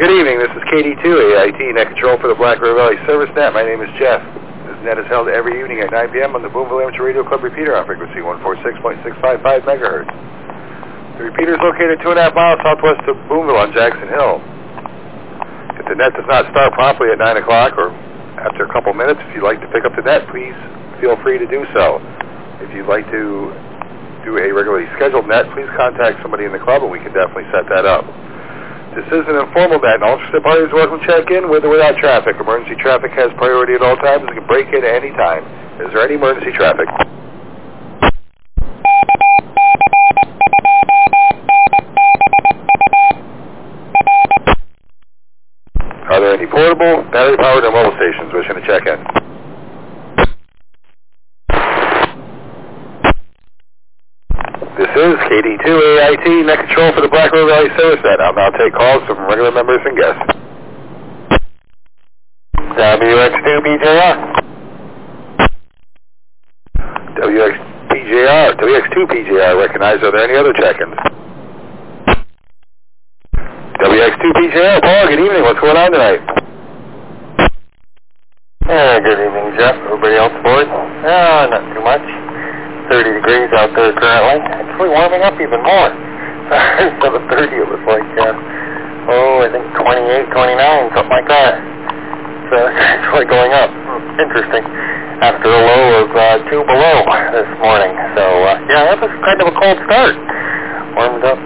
Good evening, this is KD2 AIT, Net Control for the Black River Valley Service Net. My name is Jeff. This net is held every evening at 9 p.m. on the Boonville Amateur Radio Club repeater on frequency 146.655 megahertz. The repeater is located 2.5 miles southwest of Boonville on Jackson Hill. If the net does not start promptly at 9 o'clock or after a couple minutes, if you'd like to pick up the net, please feel free to do so. If you'd like to do a regularly scheduled net, please contact somebody in the club and we can definitely set that up. This is an informal net, and all interested parties are welcome to check in with or without traffic. Emergency traffic has priority at all times and can break in at any time. Is there any emergency traffic? Are there any portable, battery-powered, or mobile stations wishing to check in? This is KD2 AIT, Net Control for the Black River Valley Service Net. I'll now take calls from regular members and guests. WX2PJR. WX2PJR recognized. Are there any other check-ins? WX2PJR. Paul, good evening. What's going on tonight? Good evening, Jeff. Everybody else aboard? Not too much. 30 degrees out there currently. Actually warming up even more. Instead of 30, it was like, I think 28, 29, something like that. So it's actually going up. Interesting. After a low of 2 below this morning. So, that was kind of a cold start. Warmed up,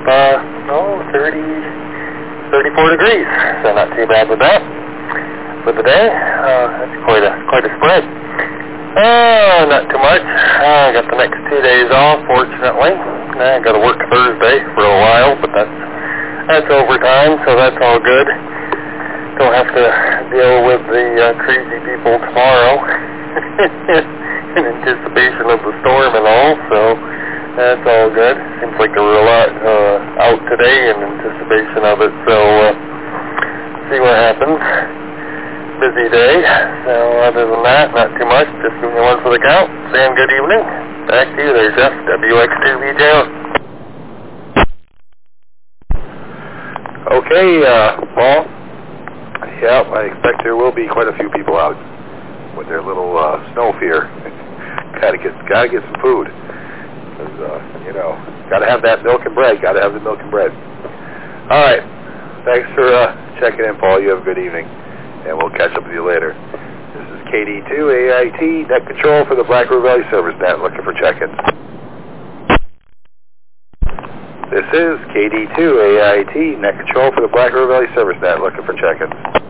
34 degrees. So not too bad with that. For the day, that's quite a spread. Not too much. I got the next 2 days off, fortunately. I got to work Thursday for a while, but that's overtime, so that's all good. Don't have to deal with the crazy people tomorrow in anticipation of the storm and all, so that's all good. Seems like there were a lot out today in anticipation of it, so see what happens. Busy day, so other than that, not too much. Just giving you one for the count. Saying good evening. Back to you there, Jeff. WX2VJ. Okay, Paul. Yeah, I expect there will be quite a few people out with their little snow fear. Gotta get some food. Because, gotta have that milk and bread. Gotta have the milk and bread. All right. Thanks for checking in, Paul. You have a good evening. And we'll catch up with you later. This is KD2 AIT, Net Control for the Black River Valley Service Net, looking for check-ins. This is KD2 AIT, Net Control for the Black River Valley Service Net, looking for check-ins.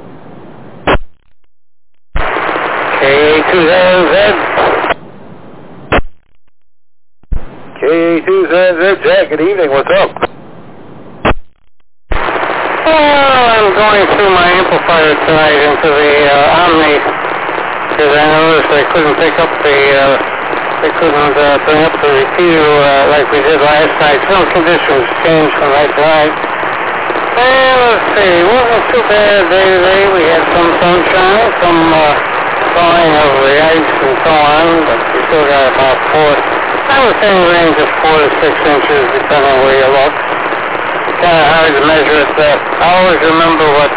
KA2ZZ. KA2ZZ, Jack, good evening, what's up? Well, I'm going through my amplifier tonight into the Omni because I noticed they couldn't bring up the repeater like we did last night. Some conditions changed from night to night. And let's see, it wasn't too bad a day today. We had some sunshine, some thawing of the ice and so on, but we still got about I would say in the range of 4 to 6 inches depending on where you look. Kind of hard to measure it. I always remember what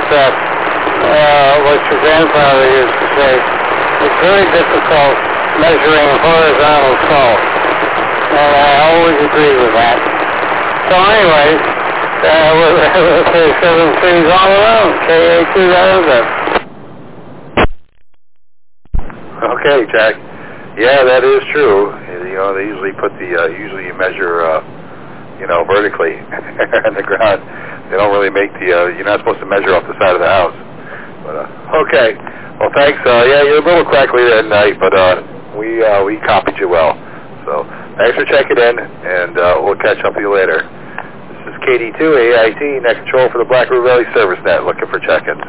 your grandfather used to say. It's very difficult measuring horizontal salt, and I always agree with that. So anyways, we'll say 7 threes all around. KA2ZZ. Okay, Jack. Yeah, that is true. They usually put usually you measure vertically on the ground. They don't really make you're not supposed to measure off the side of the house. But, okay. Well, thanks. You're a little crackly that night, but we copied you well. So, thanks for checking in, and we'll catch up with you later. This is KD2 AIT, Net Control for the Black River Valley Service Net, looking for check-ins.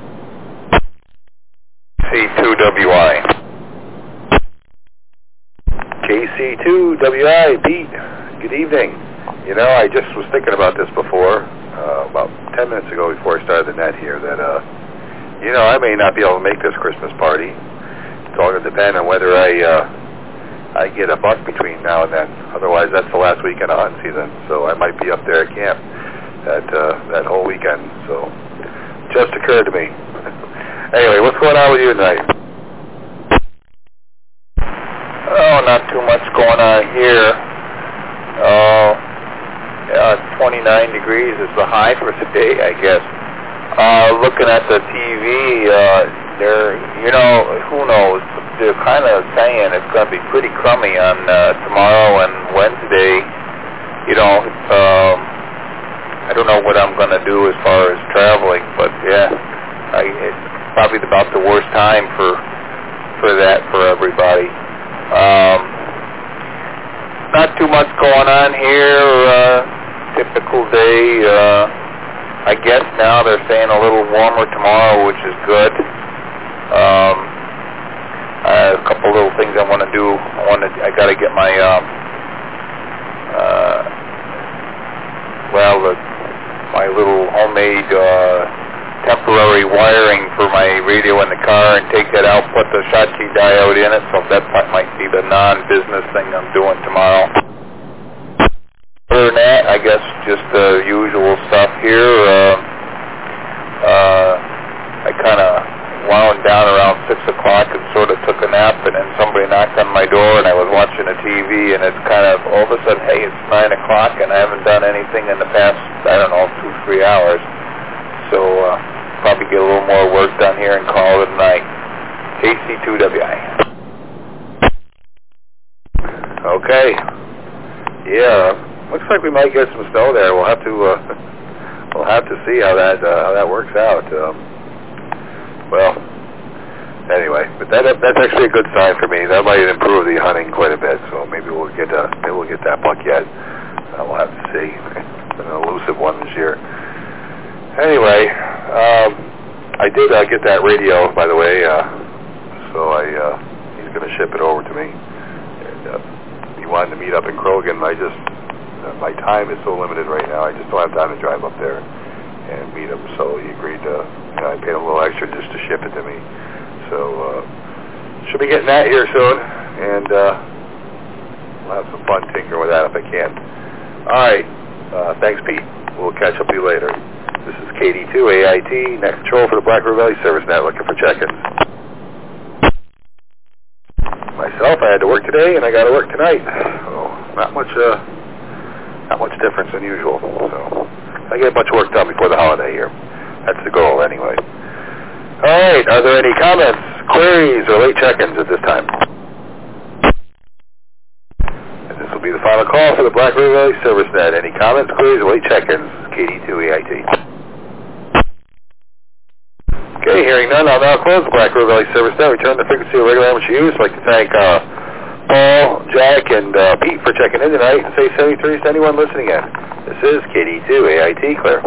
C2WI. KC2WI, Pete. Good evening. I just was thinking about this before, about 10 minutes ago before I started the net here, that, I may not be able to make this Christmas party. It's all going to depend on whether I get a buck between now and then. Otherwise, that's the last weekend of hunting season, so I might be up there at camp that whole weekend. So just occurred to me. Anyway, what's going on with you tonight? Oh, not too much going on here. 29 degrees is the high for the day, I guess. Looking at the TV, who knows? They're kind of saying it's going to be pretty crummy on tomorrow and Wednesday. I don't know what I'm going to do as far as traveling, but yeah, it's probably about the worst time for that for everybody. Not too much going on here. Typical day. I guess now they're saying a little warmer tomorrow, which is good. A couple little things I want to do. I got to get my my little homemade temporary wiring for my radio in the car and take that out, put the Schottky diode in it, so that might be the non-business thing I'm doing tomorrow. Other than that, I guess just the usual stuff here. I kind of wound down around 6 o'clock and sort of took a nap, and then somebody knocked on my door, and I was watching the TV, and it's kind of, all of a sudden, hey, it's 9 o'clock, and I haven't done anything in the past, 2-3 hours. So, probably get a little more work done here and call it a night. KC2WI. Okay. Yeah, looks like we might get some snow there. We'll have to see how that works out. Well, anyway, but that's actually a good sign for me. That might improve the hunting quite a bit. So maybe we'll get that buck yet. We'll have to see. It's an elusive one this year. Anyway, I did get that radio, by the way. So he's going to ship it over to me. And he wanted to meet up in Krogan. My time is so limited right now. I just don't have time to drive up there and meet him. So he agreed to. I paid a little extra just to ship it to me. So should be getting that here soon, and we'll have some fun tinkering with that if I can. All right. Thanks, Pete. We'll catch up with you later. This is KD2AIT, net control for the Black River Valley Service Net, looking for check-ins. Myself, I had to work today, and I got to work tonight. So not much difference than usual. So I get a bunch of work done before the holiday here. That's the goal, anyway. All right. Are there any comments, queries, or late check-ins at this time? And this will be the final call for the Black River Valley Service Net. Any comments, queries, or late check-ins? KD2AIT. Okay, hearing none, I'll now close the Black River Valley Service Net. Return the frequency of regular amateur use. I'd like to thank Paul, Jack, and Pete for checking in tonight, and say 73 to anyone listening in. This is KD2AIT, clear.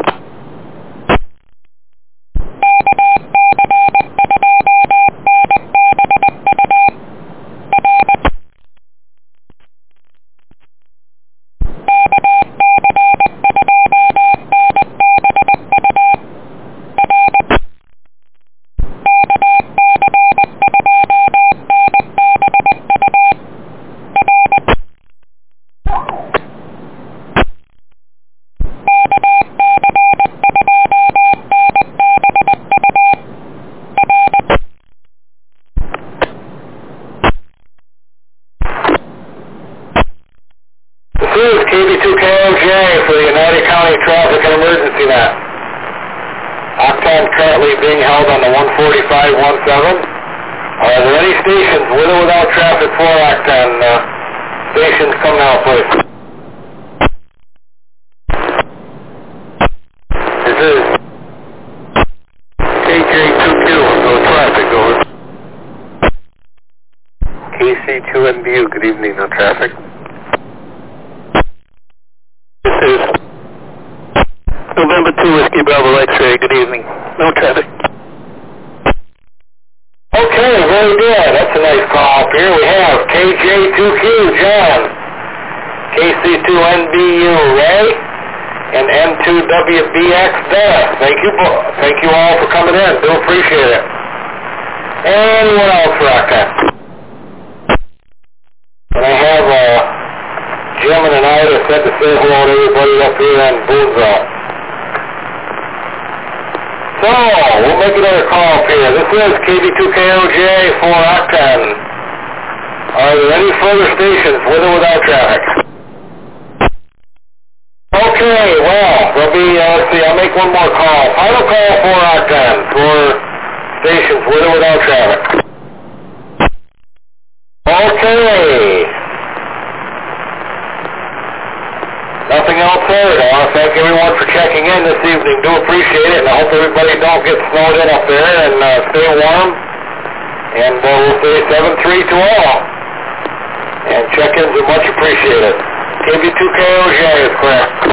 KC2NBU, good evening, no traffic. This is November 2 Whiskey Bravo X-ray, good evening, no traffic. Okay, very good. That's a nice call up here. We have KJ2Q, John, KC2NBU, Ray, and M2WBX, Dennis. Thank you all for coming in. Do appreciate it. And what else, Rocket? And I have Jim and Ida said to say hello to everybody up here on Boonville. So, we'll make another call up here. This is KB2KOJ for Octane. Are there any further stations with or without traffic? Okay, well, there'll be, let's see, I'll make one more call. Final call for Octane for stations with or without traffic. Okay. Nothing else heard. I want to thank everyone for checking in this evening. Do appreciate it, and I hope everybody don't get snowed in up there, and stay warm. And we'll say 7-3 to all. And check-ins are much appreciated. KB2KOJ is correct.